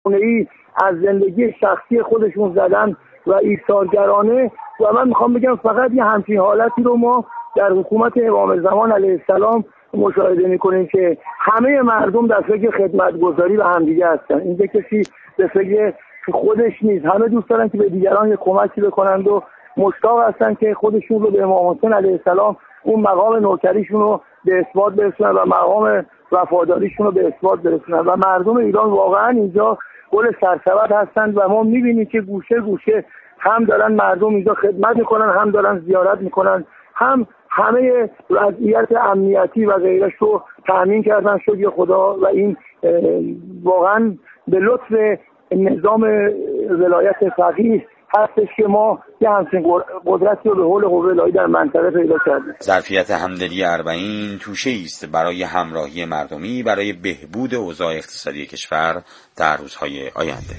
ای از زندگی شخصی خودشون زدن و ایثارگرانه. و من میخوام بگم فقط یه همچین حالتی رو ما در حکومت امام زمان علیه السلام مشاهده میکنیم که همه مردم در فکر خدمتگزاری و همدیگه هستن. اینجا کسی به فکر خودش نیست، همه دوست دارن که به دیگران یه کمکی بکنند و مشتاق هستن که خودشون رو به امام حسین علیه السلام اون مقام نوکریشون رو به اثبات برسونن و مقام وفاداریشون رو به اثبات برسونن. و مردم ایران واقعا اینجا گل سرسبد هستند و ما میبینیم که گوشه گوشه هم دارن مردم اینجا خدمت میکنن، هم دارن زیارت میکنن، هم همه وضعیت امنیتی و غیرش رو تامین کردن شکر خدا. و این واقعا به لطف نظام ولایت فقیه هستش که ما یه همچین قدرتی رو به حول قوه الهی در منطقه پیدا کردیم. ظرفیت همدلی اربعین توشه‌ای است برای همراهی مردمی برای بهبود اوضاع اقتصادی کشور در روزهای آینده.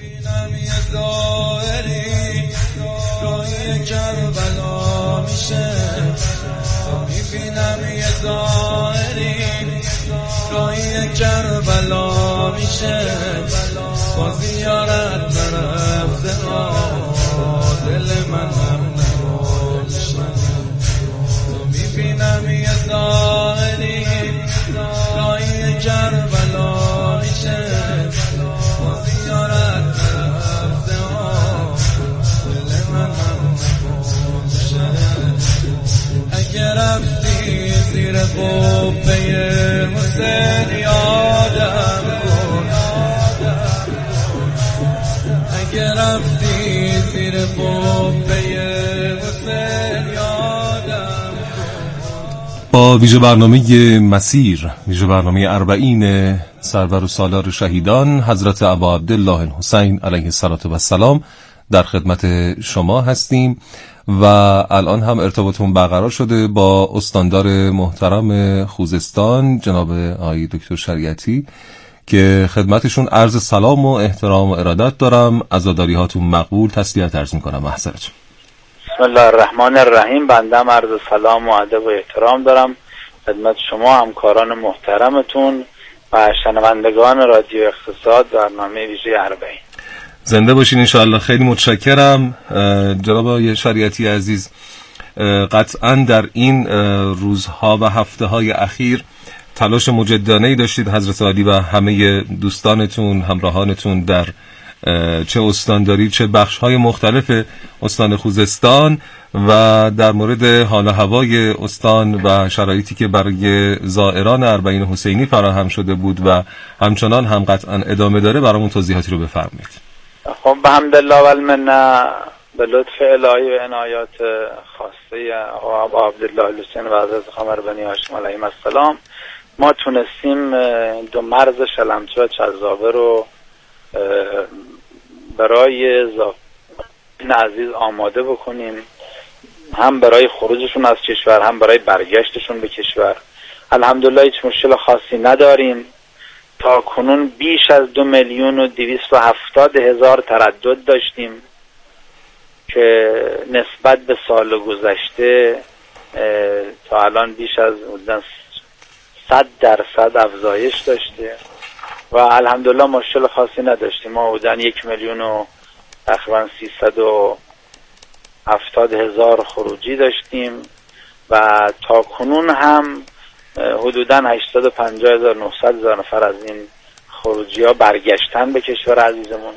با زیارت نرفته دل من هم نباشه، تو میبینم یه ظاهری رای کربلا میشه، با زیارت نرفته دل من هم نباشه. اگه رفتی زیر قبه حسین یادم کن، اگه رفتی زیر قبه حسین یادم کن. با ویژه برنامه مسیر، ویژه برنامه اربعین سرور و سالار شهیدان حضرت ابا عبدالله الحسین علیه السلام در خدمت شما هستیم و الان هم ارتباطمون برقرار شده با استاندار محترم خوزستان جناب آقای دکتر شریعتی که خدمتشون عرض سلام و احترام و ارادت دارم. عزاداری هاتون مقبول، تسلیت عرض میکنم محضرتون. بسم الله الرحمن الرحیم. بنده عرض سلام و ادب و احترام دارم خدمت شما همکاران محترمتون و شنوندگان رادیو اقتصاد برنامه ویژه اربعین. زنده باشین انشاءالله. خیلی متشکرم جناب آقای شریعتی عزیز. قطعا در این روزها و هفته‌های اخیر تلاش مجدانه‌ای داشتید حضرت عالی و همه دوستانتون همراهانتون در چه استانداری چه بخش‌های مختلف استان خوزستان و در مورد حال و هوای استان و شرایطی که برای زائران اربعین حسینی فراهم شده بود و همچنان هم قطعا ادامه داره برامون توضیحاتی رو بفرمایید. خب به حمدالله و المنه، به لطف الهی و عنایات خاصه آقا عبدالله الحسین و حضرت قمر بنی هاشم علیهم السلام ما تونستیم دو مرز شلمچه و چرزاوه رو برای زائرین عزیز آماده بکنیم، هم برای خروجشون از کشور هم برای برگشتشون به کشور. الحمدلله هیچ مشکل خاصی نداریم. تا کنون بیش از 2,270,000 تردد داشتیم که نسبت به سال گذشته تا الان بیش از 100% افزایش داشته و الحمدلله مشکل خاصی نداشتیم. ما بودن 1,070,000 خروجی داشتیم و تا کنون هم حدوداً 850,000-900,000 نفر از این خروجی ها برگشتن به کشور عزیزمون.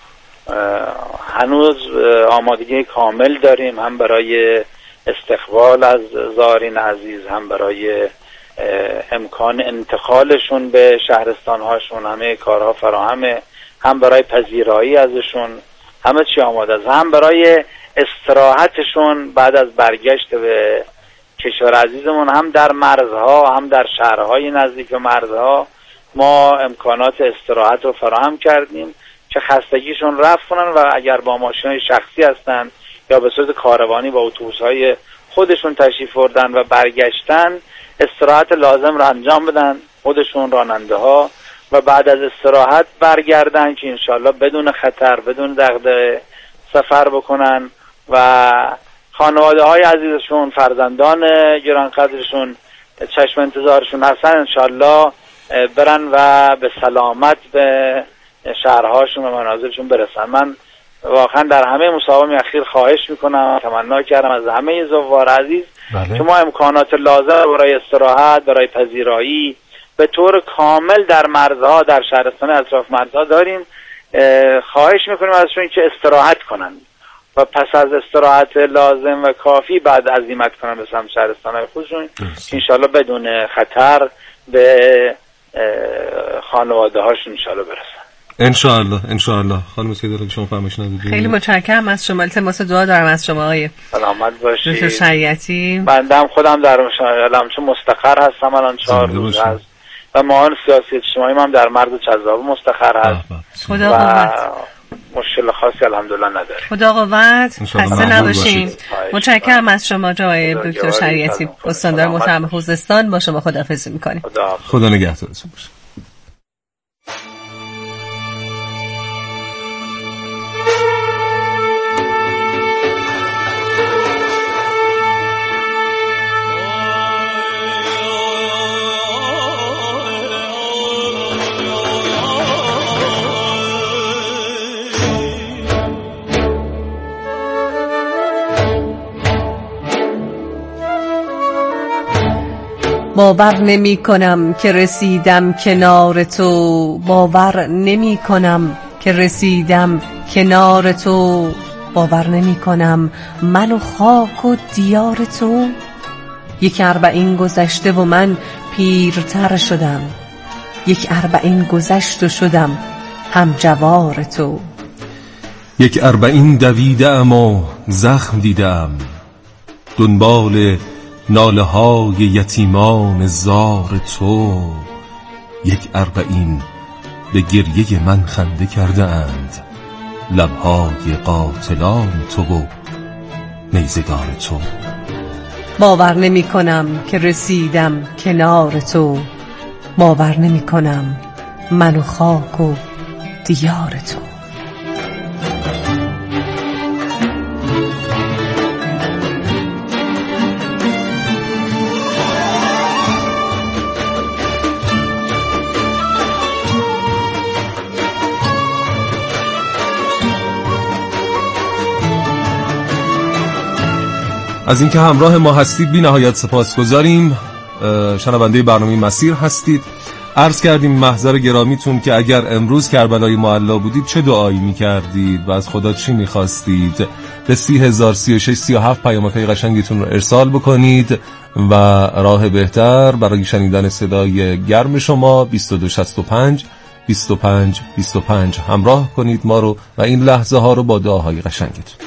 هنوز آمادگی کامل داریم هم برای استقبال از زائرین عزیز، هم برای امکان انتقالشون به شهرستان هاشون، همه کارها فراهمه، هم برای پذیرایی ازشون همه چی آماده است، هم برای استراحتشون بعد از برگشت به کشور عزیزمون، هم در مرزها هم در شهرهای نزدیک مرزها ما امکانات استراحت رو فراهم کردیم که خستگیشون رفت کنن و اگر با ماشین شخصی هستن یا به صورت کاروانی با اتوبوس‌های خودشون تشریف بردن و برگشتن استراحت لازم رو انجام بدن خودشون راننده ها و بعد از استراحت برگردن که انشالله بدون خطر بدون دغدغه سفر بکنن و خانواده های عزیزشون فرزندان گرانقدرشون چشم انتظارشون هستن انشالله برن و به سلامت به شهرهاشون و منازلشون برسن. من واقعا در همه مصاحبه‌ام اخیر خواهش میکنم، تمنا کردم از همه زوار عزیز که ما امکانات لازم برای استراحت، برای پذیرایی به طور کامل در مرزها، در شهرستان اطراف مرزها داریم. خواهش میکنیم ازشون که استراحت کنن و پس از استراحت لازم و کافی بعد عزیمت کنن به سمت شهرستان‌های خودشون، انشالله بدون خطر به خانواده هاشون انشالله برسن. انشالله. خانم سیدی که شما فرمایش ندید. خیلی متشکرم از شما. التماس دعا دارم از شما آقای سلامت باشید. دکتر شریعتی. بنده خودم در علمچه مستقر هستم الان 4 روز هست و معاون سیاسی اجتماعی هم در مرز چذاب مستقر هست. خدا قوت. مشکل خاصی الحمدلله نداره. خدا قوت. خسته نباشین. متشکرم از شما جناب دکتر شریعتی، استاندار محترم خوزستان. با شما خداحافظی می‌کنیم. خدا نگهدارتون باشه. باور نمی کنم که رسیدم کنار تو، باور نمی کنم که رسیدم کنار تو، باور نمی کنم من و خاک و دیار تو. 41 گذشته و من پیرتر شدم، 41 گذشت و شدم هم جوار تو. 41 دویده اما زخم دیدم، دنبال ناله های یتیمان زار تو. 41 به گریه من خنده کرده اند، لبهای قاتلان تو و نیزگار تو. باور نمی کنم که رسیدم کنار تو، باور نمی کنم من و خاک و دیار تو. از اینکه همراه ما هستید بی نهایت سپاسگزاریم. شنونده برنامه مسیر هستید. عرض کردیم محضر گرامیتون که اگر امروز کربلای معلا بودید چه دعایی میکردید و از خدا چی میخواستید. به 30,036 پیامک‌های قشنگتون رو ارسال بکنید و راه بهتر برای شنیدن صدای گرم شما 2265 25 25 همراه کنید ما رو و این لحظه ها رو با دعاهای قشنگتون.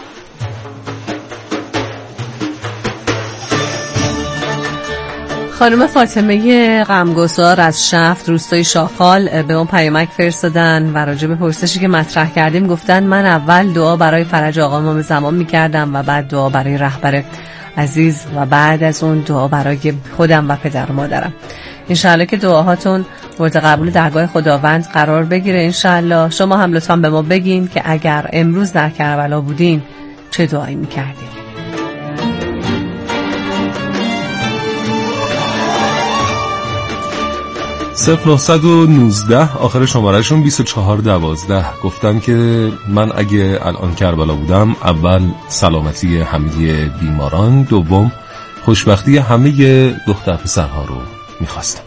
خانم فاطمه غمگسار از شفت روستای شاخال به اون پیامک فرستادن و راجع به پرسشی که مطرح کردیم گفتن من اول دعا برای فرج آقا امام زمان میکردم و بعد دعا برای رهبر عزیز و بعد از اون دعا برای خودم و پدر و مادرم. انشالله که دعاهاتون مورد قبول درگاه خداوند قرار بگیره. انشالله شما هم لطفا به ما بگین که اگر امروز در کربلا بودین چه دعایی میکردین. 0919 آخر شمارهشون 2412 گفتن که من اگه الان کربلا بودم اول سلامتی همه بیماران، دوم خوشبختی همه دختر پسرها رو میخواستم.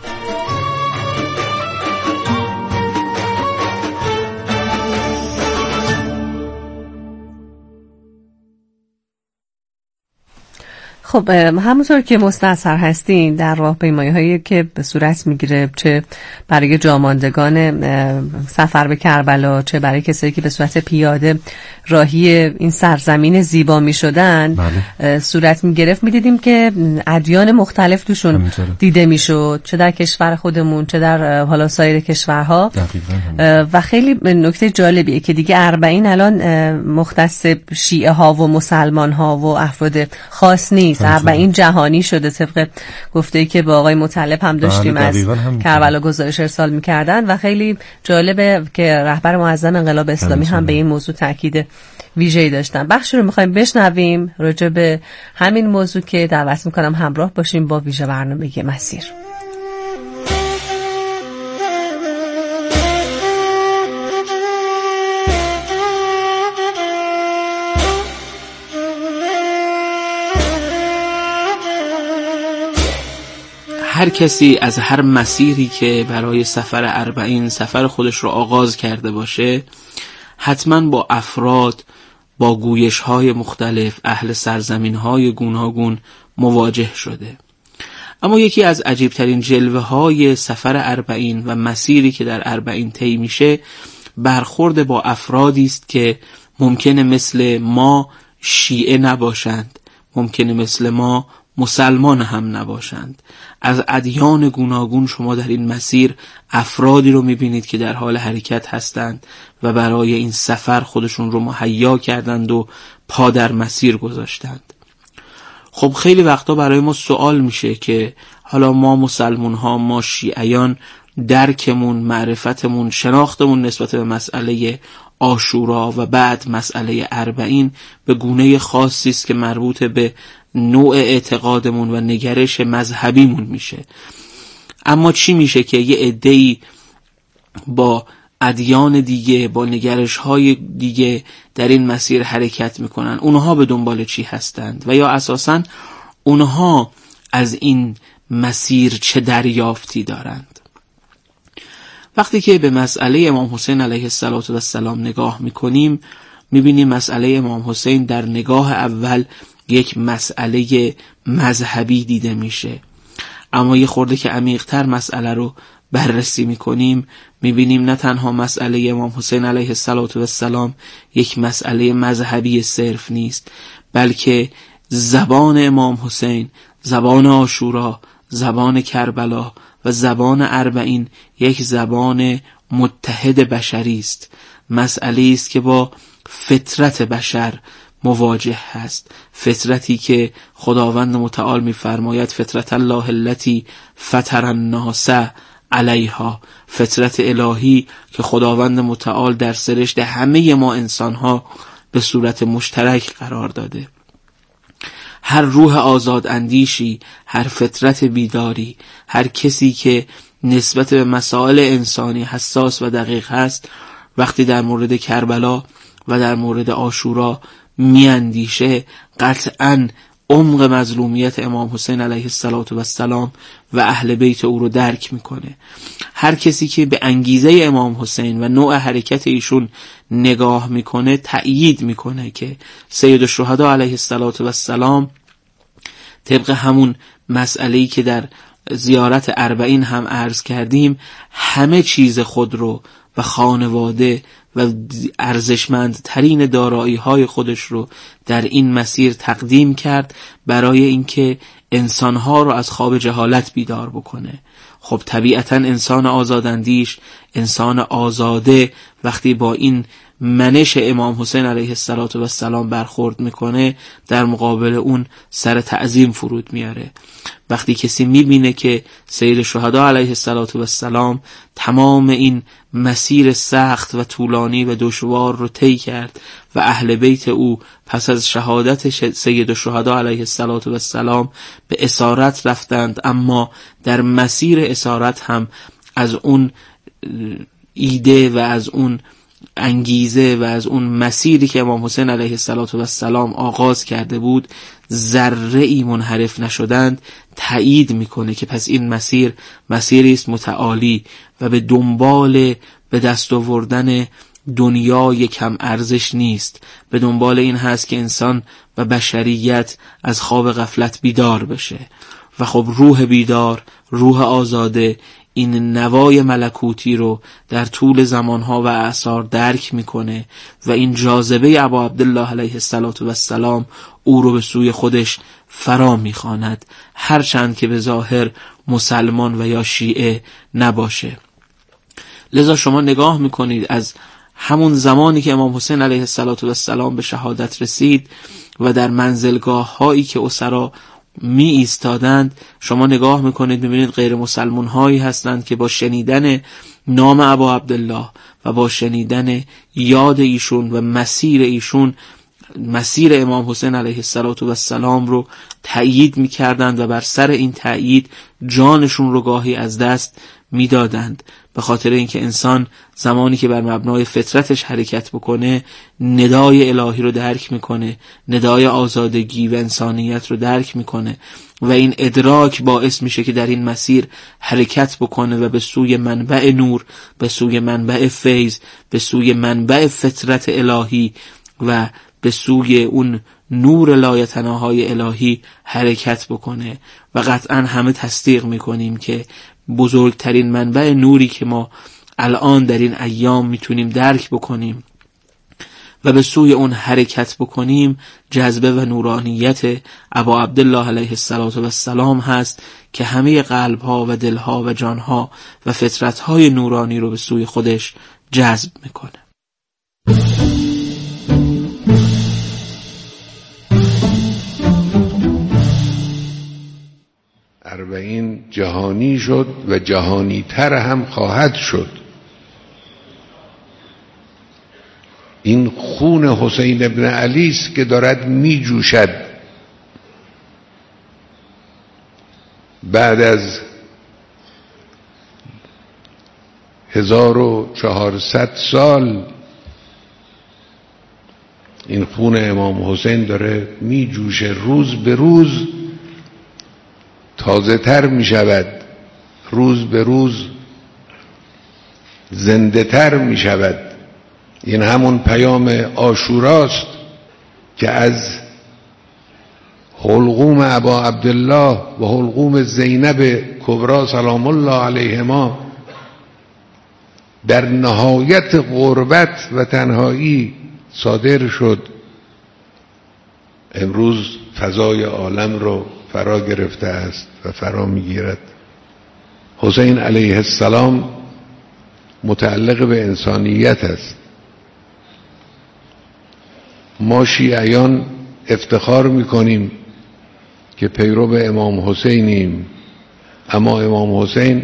خب همونطور که مستحضر هستین در راهپیمایی هایی که به صورت میگیره چه برای جاماندگان سفر به کربلا چه برای کسایی که به صورت پیاده راهی این سرزمین زیبا میشدن صورت میگرفت، میدیدیم که ادیان مختلف توشون دیده میشد، چه در کشور خودمون چه در حالا سایر کشورها. و خیلی نکته جالبیه که دیگه 40 الان مختص شیعه ها و مسلمان ها و افراد خاص نیست، 40 جهانی شده طبق گفته‌ای که با آقای مطلب هم داشتیم از کربلا گزارش ارسال می‌کردن و خیلی جالبه که رهبر معظم انقلاب اسلامی هم به این موضوع تاکید ویژه‌ای داشتن. بخشی رو می‌خوایم بشنویم راجع به همین موضوع که دعوت می‌کنم همراه باشیم با ویژه برنامه مسیر. هر کسی از هر مسیری که برای سفر اربعین سفر خودش رو آغاز کرده باشه، حتما با افراد، با گویش‌های مختلف، اهل سرزمین‌های گوناگون مواجه شده. اما یکی از عجیبترین جلوه‌های سفر اربعین و مسیری که در اربعین طی میشه، برخورد با افرادی است که ممکنه مثل ما شیعه نباشند، ممکنه مثل ما مسلمان هم نباشند. از ادیان گوناگون شما در این مسیر افرادی رو میبینید که در حال حرکت هستند و برای این سفر خودشون رو مهیا کردند و پا در مسیر گذاشتند. خب خیلی وقتا برای ما سوال میشه که حالا ما مسلمون ها، ما شیعیان، درکمون، معرفتمون، شناختمون نسبت به مسئله عاشورا و بعد مسئله اربعین به گونه خاصی است که مربوط به نوع اعتقادمون و نگرش مذهبیمون میشه. اما چی میشه که یه عده‌ای با ادیان دیگه، با نگرش‌های دیگه در این مسیر حرکت میکنن؟ اونها به دنبال چی هستند و یا اساساً اونها از این مسیر چه دریافتی دارند؟ وقتی که به مسئله امام حسین علیه السلام نگاه میکنیم، میبینیم مسئله امام حسین در نگاه اول یک مسئله مذهبی دیده میشه، اما یه خورده که عمیق‌تر مسئله رو بررسی میکنیم، میبینیم نه تنها مسئله امام حسین علیه السلام یک مسئله مذهبی صرف نیست، بلکه زبان امام حسین، زبان عاشورا، زبان کربلا و زبان اربعین یک زبان متحد بشری است. مسئله است که با فطرت بشر مواجه هست، فطرتی که خداوند متعال می‌فرماید فطرت الله التي فطر الناس علیها، فطرت الهی که خداوند متعال در سرشت همه ما انسان‌ها به صورت مشترک قرار داده. هر روح آزاد اندیشی، هر فطرت بیداری، هر کسی که نسبت به مسائل انسانی حساس و دقیق هست، وقتی در مورد کربلا و در مورد عاشورا میاندیشه، قطعاً عمق مظلومیت امام حسین علیه السلام و اهل بیت او رو درک میکنه. هر کسی که به انگیزه امام حسین و نوع حرکت ایشون نگاه میکنه، تأیید میکنه که سید الشهدا علیه السلام طبق همون مسئله‌ای که در زیارت اربعین هم عرض کردیم، همه چیز خود رو و خانواده و ارزشمندترین دارایی‌های خودش رو در این مسیر تقدیم کرد برای اینکه انسانها رو از خواب جهالت بیدار بکنه. خب طبیعتاً انسان آزاداندیش، انسان آزاده وقتی با این منش امام حسین علیه السلام برخورد میکنه، در مقابل اون سر تعظیم فرود میاره. وقتی کسی میبینه که سید الشهدا علیه السلام تمام این مسیر سخت و طولانی و دشوار رو طی کرد و اهل بیت او پس از شهادت سید الشهدا علیه السلام به اسارت رفتند، اما در مسیر اسارت هم از اون ایده و از اون انگیزه و از اون مسیری که امام حسین علیه السلام آغاز کرده بود ذره ای منحرف نشدند، تایید میکنه که پس این مسیر مسیری است متعالی و به دنبال به دست آوردن دنیای کم ارزش نیست، به دنبال این هست که انسان و بشریت از خواب غفلت بیدار بشه. و خب روح بیدار، روح آزاده این نوای ملکوتی رو در طول زمانها و اعصار درک میکنه و این جاذبه ابا عبدالله علیه السلام او رو به سوی خودش فرا میخواند، هرچند که به ظاهر مسلمان و یا شیعه نباشه. لذا شما نگاه میکنید از همون زمانی که امام حسین علیه السلام به شهادت رسید و در منزلگاه هایی که اسرا می ایستادند، شما نگاه میکنید میبینید غیر مسلمون هایی هستند که با شنیدن نام ابا عبدالله و با شنیدن یاد ایشون و مسیر ایشون، مسیر امام حسین علیه السلام رو تأیید میکردند و بر سر این تأیید جانشون رو گاهی از دست میدادند. به خاطر اینکه انسان زمانی که بر مبنای فطرتش حرکت بکنه ندای الهی رو درک میکنه، ندای آزادگی و انسانیت رو درک میکنه و این ادراک باعث میشه که در این مسیر حرکت بکنه و به سوی منبع نور، به سوی منبع فیض، به سوی منبع فطرت الهی و به سوی اون نور لایتناهای الهی حرکت بکنه. و قطعا همه تصدیق میکنیم که بزرگترین منبع نوری که ما الان در این ایام میتونیم درک بکنیم و به سوی اون حرکت بکنیم جذبه و نورانیت ابا عبدالله علیه السلام هست که همه قلبها و دلها و جانها و فطرتهای نورانی رو به سوی خودش جذب میکنه. اربعین جهانی شد و جهانی تر هم خواهد شد. این خون حسین ابن علی است که دارد می جوشد. بعد از 1400 سال این خون امام حسین داره می جوشه، روز به روز تازه تر می شود، روز به روز زنده تر می شود. این همون پیام عاشوراست که از حلقوم ابا عبدالله و حلقوم زینب کبرا سلام الله علیهما در نهایت غربت و تنهایی صادر شد. امروز فضای عالم رو فرا گرفته است و فرا میگیرد. حسین علیه السلام متعلق به انسانیت است. ما شیعیان افتخار میکنیم که پیرو امام حسینیم، اما امام حسین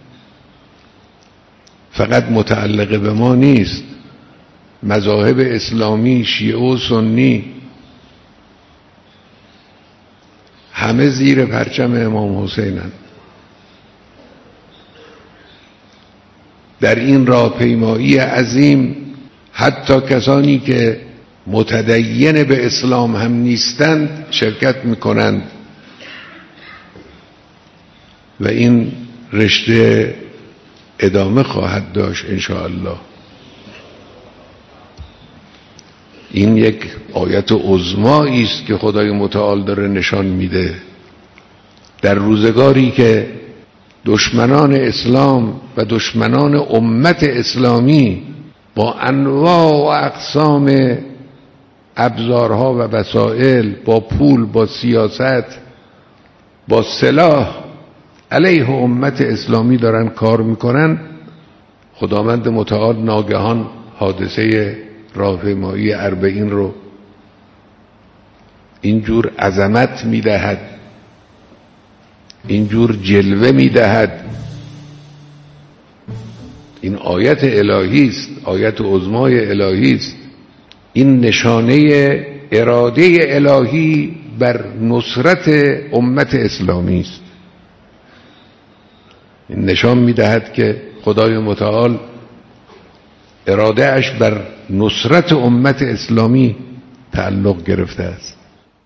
فقط متعلق به ما نیست. مذاهب اسلامی، شیعه و سنی، همه زیر پرچم امام حسینند. در این راهپیمایی عظیم حتی کسانی که متدین به اسلام هم نیستند شرکت میکنند و این رشته ادامه خواهد داشت انشاءالله. این یک آیت عظمایی است که خدای متعال داره نشان میده. در روزگاری که دشمنان اسلام و دشمنان امت اسلامی با انواع و اقسام ابزارها و وسایل، با پول، با سیاست، با سلاح علیه امت اسلامی دارن کار میکنن، خداوند متعال ناگهان حادثه راهپیمایی اربعین رو اینجور عظمت میدهد، اینجور جلوه میدهد. این آیت الهی است، آیت عظمای الهی است. این نشانه اراده الهی بر نصرت امت اسلامی است. این نشان میدهد که خدای متعال اراده اش بر نصرت امت اسلامی تعلق گرفته است.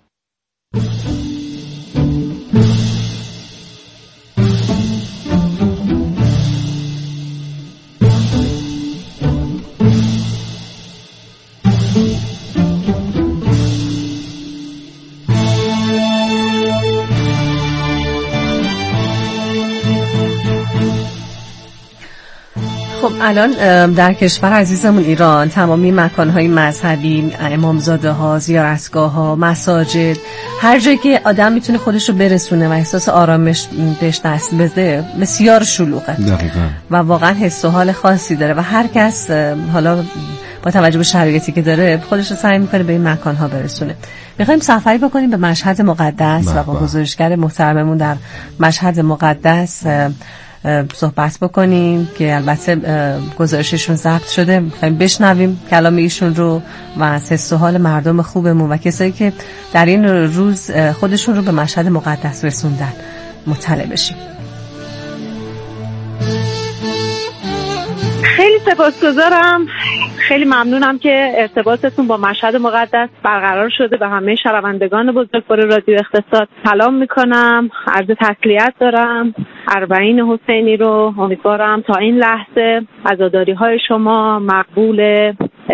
الان در کشور عزیزمون ایران تمامی مکانهای مذهبی، امامزاده ها، زیارتگاه ها، مساجد، هر جایی که آدم میتونه خودش رو برسونه و احساس آرامش بهش دست بده بسیار شلوغه. دقیقاً. و واقعا حس و حال خاصی داره و هر کس حالا با توجه به شرایطی که داره خودش رو سعی میکنه به این مکانها برسونه. میخوایم سفری بکنیم به مشهد مقدس و با گزارشگر محترممون در مشهد مقدس صحبت بکنیم که البته گزارششون ضبط شده. میخوایم بشنویم کلام ایشون رو و از حس و حال مردم خوبمون و کسایی که در این روز خودشون رو به مشهد مقدس رسوندن مطلع بشیم. سپاسگزارم. خیلی ممنونم که ارتباطتون با مشهد مقدس برقرار شده. به همه شنوندگان بزرگوار رادیو اقتصاد سلام میکنم، عرض تسلیت دارم. اربعین حسینی رو امیدوارم تا این لحظه عزاداری‌های شما مقبول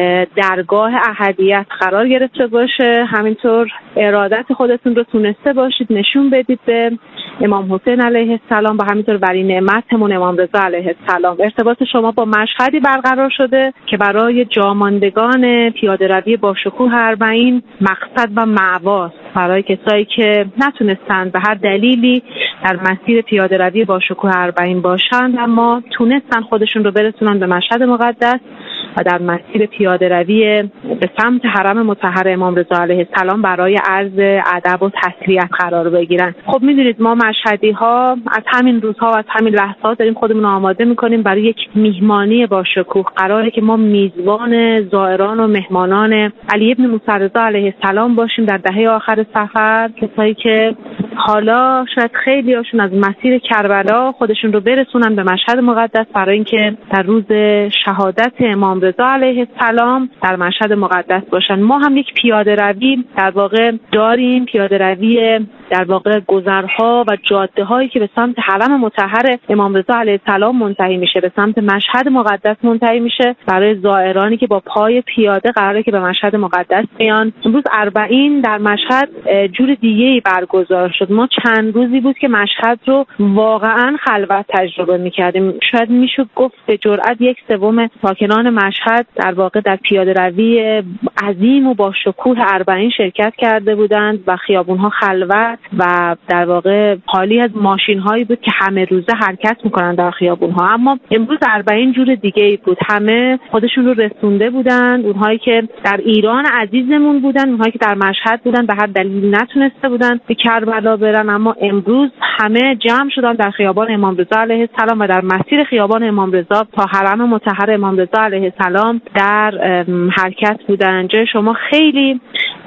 درگاه احدیت قرار گرفته باشه، همینطور ارادت خودتون رو تونسته باشید نشون بدید به امام حسین علیه السلام و همینطور ولی نعمتمون امام رضا علیه السلام. ارتباط شما با مشهدی برقرار شده که برای جاماندگان پیاده روی با شکوه اربعین مقصد و مأواست، برای کسایی که نتونستند به هر دلیلی در مسیر پیاده روی با شکوه اربعین باشند اما تونستن خودشون رو برسونن به مشهد مقدس و در مسیر پیاده روی به سمت حرم مطهر امام رضا علیه السلام برای عرض ادب و تسلیت قرار بگیرن. خب میدونید ما مشهدی ها از همین روزها و از همین لحظات داریم خودمون آماده میکنیم برای یک میهمانی با شکوه. قراره که ما میزبان زائران و مهمانان علی ابن موسی رضا علیه السلام باشیم در دهه آخر سفر، کسایی که حالا شاید خیلی هاشون از مسیر کربلا خودشون رو برسونن به مشهد مقدس برای اینکه در روز شهادت امام رضا علیه السلام در مشهد مقدس باشن. ما هم یک پیاده روی در واقع داریم، پیاده روی در واقع گذرها و جاده هایی که به سمت حرم مطهر امام رضا علیه السلام منتهی میشه، به سمت مشهد مقدس منتهی میشه، برای زائرانی که با پای پیاده قراره که به مشهد مقدس بیان. امروز اربعین در مشهد جور دیگه‌ای برگزار شد. ما چند روزی بود که مشهد رو واقعا خلوت تجربه میکردیم. شاید میشه گفت به جرئت 1/3 ساکنان مشهد در واقع در پیاده روی عظیم و با شکوه اربعین شرکت کرده بودند و خیابون‌ها خلوت و در واقع حالی از ماشین‌هایی بود که همه روزه حرکت می‌کنن در خیابون‌ها. اما امروز اربعین جور دیگه‌ای بود. همه خودشون رو رسونده بودند، اونهایی که در ایران عزیزمون بودن، اونهایی که در مشهد بودن به هر دلیلی نتونسته بودن به کربلا برن، اما امروز همه جمع شدن در خیابان امام رضا علیه السلام و در مسیر خیابان امام رضا تا حرم مطهر امام رضا علیه السلام در حرکت بودن. جای شما خیلی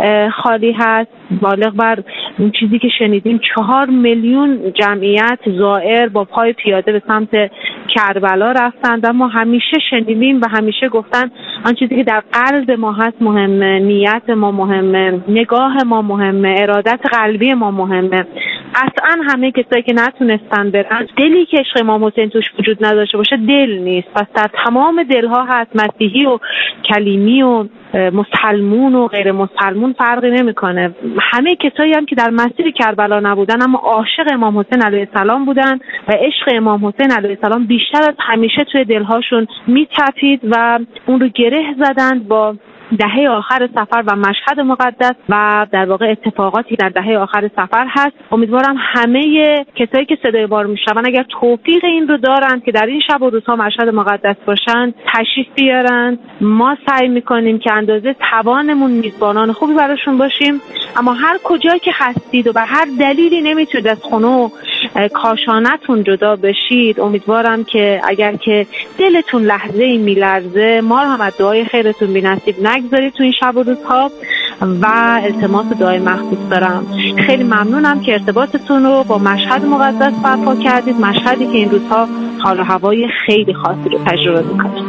خالی هست. بالغ بر اون چیزی که شنیدیم 4 میلیون جمعیت زائر با پای پیاده به سمت کربلا رفتند، اما همیشه شنیدیم و همیشه گفتن آن چیزی که در قلب ما هست مهمه، نیت ما مهمه، نگاه ما مهمه، ارادت قلبی ما مهمه. قطعا همه کسایی که نتونستن برن، دلی که عشق امام حسین توش وجود نداشته باشه دل نیست. پس در تمام دلها هست، مسیحی و کلیمی و مسلمون و غیر مسلمون فرقی نمیکنه. همه کسایی هم که در مسیر کربلا نبودن اما عاشق امام حسین علیه السلام بودن و عشق امام حسین علیه السلام بیشتر از همیشه توی دلهاشون میتپید و اون رو گره زدند با دهه آخر سفر و مشهد مقدس و در واقع اتفاقاتی در دهه آخر سفر هست. امیدوارم همه کسایی که صدای بار میشنون اگر توفیق این رو دارند که در این شب و روزها مشهد مقدس باشند تشریف بیارند. ما سعی میکنیم که اندازه توانمون میزبانان خوبی براشون باشیم، اما هر کجایی که هستید و به هر دلیلی نمیتونید از خونه و کاشانتون جدا بشید، امیدوارم که اگر که دلتون لحظه‌ای میلرزه ما رو هم از دعای خیرتون بی‌نصیب نگذارید تو این شب و روزها و التماس دعای مخصوص دارم. خیلی ممنونم که ارتباطتون رو با مشهد مقدس برپا کردید، مشهدی که این روزها حال و هوای خیلی خاصی رو تجربه میکنه.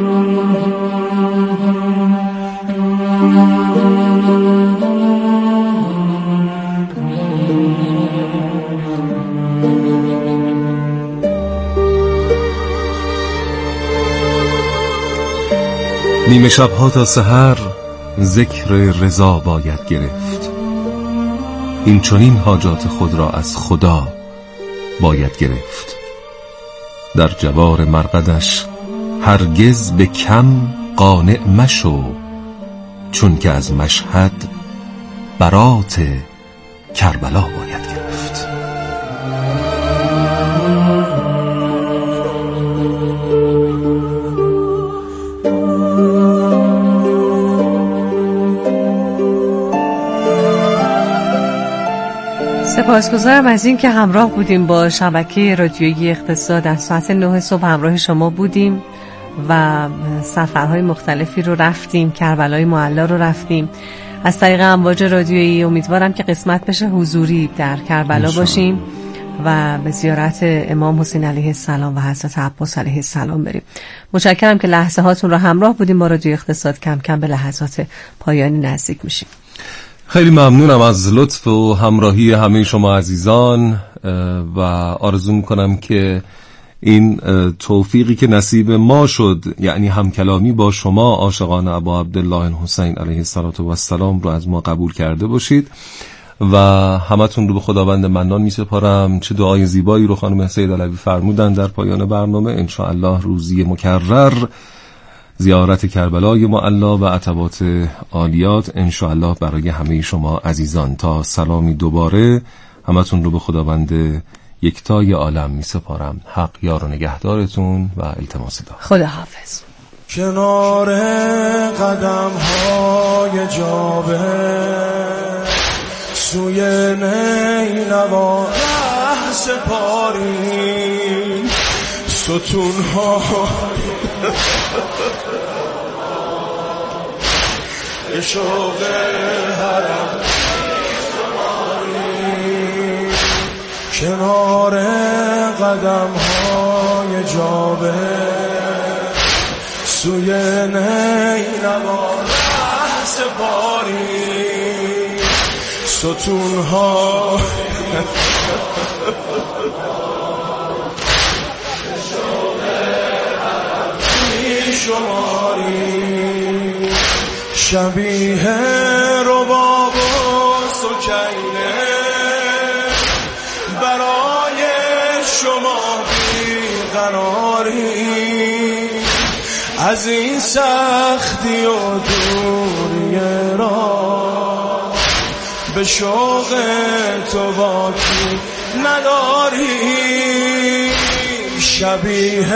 نیمه شبها تا سحر ذکر رضا باید گرفت، این چنین حاجات خود را از خدا باید گرفت. در جوار مرقدش هرگز به کم قانع مشو، چون که از مشهد برات کربلا باید گرفت. سپاسگزارم از این که همراه بودیم با شبکه رادیویی اقتصاد. از ساعت 9 صبح همراه شما بودیم و سفرهای مختلفی رو رفتیم، کربلای معلا رو رفتیم از طریق امواج رادیویی. امیدوارم که قسمت بشه حضوری در کربلا باشیم و به زیارت امام حسین علیه السلام و حضرت عباس علیه السلام بریم. متشکرم که لحظه هاتون را همراه بودیم با رادیو اقتصاد. کم کم به لحظات پایانی نزدیک میشیم. خیلی ممنونم از لطف و همراهی همه شما عزیزان و آرزو میکنم که این توفیقی که نصیب ما شد، یعنی همکلامی با شما عاشقان ابا عبدالله الحسین علیه السلام رو از ما قبول کرده باشید و همتون رو به خداوند منان میسپارم. چه دعای زیبایی رو خانم سید علوی فرمودن در پایان برنامه. انشاءالله روزی مکرر زیارت کربلای معلا و عتبات عالیات انشاءالله برای همه شما عزیزان. تا سلامی دوباره همتون رو به خداوند یکتای عالم می سپارم. حق یار و نگهدارتون و التماس دعا. خدا حافظ. کنار قدم های جابه سوی نینوا ره سپاری ستون ها شوق حرم کنار قدم های جابه سوی نینوا ره سپاری ستون ها شماری شبیه رباب و سکینه برای شما بیقراری از این سختی و دوری را به شوق تو باکی نداری شبیه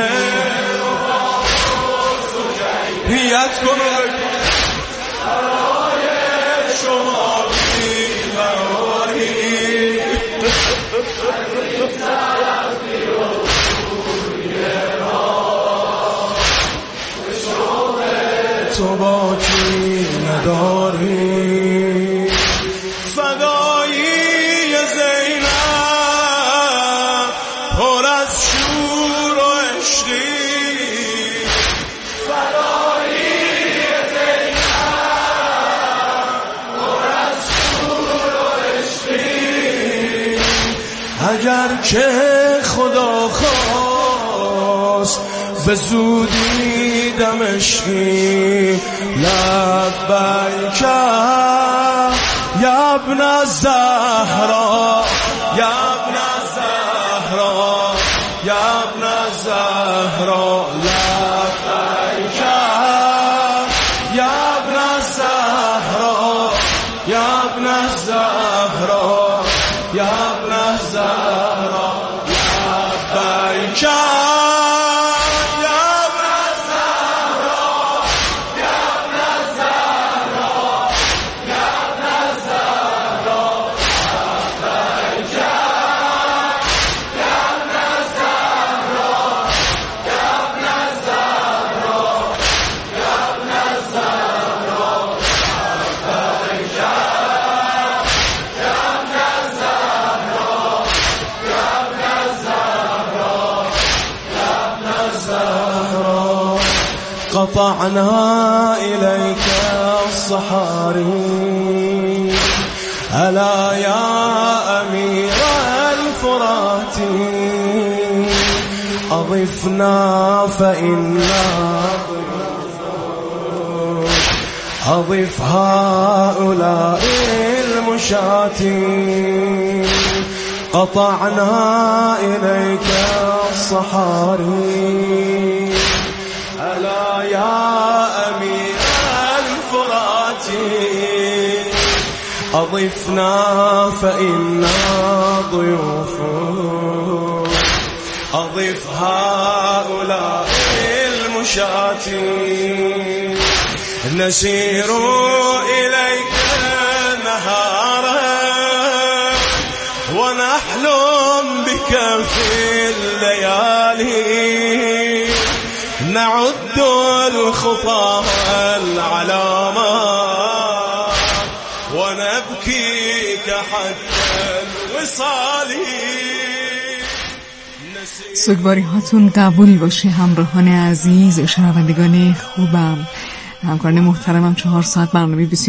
بیت کنه برای شما بیقراری تو باکی نداری فدایی زینب پر از شور و عشقی فدایی زینب پر از شور و عشقی اگر که خدا خواست به زودی دمشقی لبیک یا ابن الزهرا یا ابن الزهرا یا ابن الزهرا لبیک یا ابن الزهرا یا ابن الزهرا یا ابن الزهرا لبیک قطعنا إليك الصحاري ألا يا أمير الفرات أضفنا فإنا أضف هؤلاء المشاة قطعنا إليك الصحاري ألا يا أمير الفرات أضفنا فإنا ضيوف أضف هؤلاء المشاة نسير إليك نهارا ونحلم بك في الليالي نعد الخطى العلامات ونبكيك حتى الوصال سوگواری هاتون قبول باشه همراهان عزیز، شنوندگان خوبم، همکاران محترمم. 4 ساعت برنامه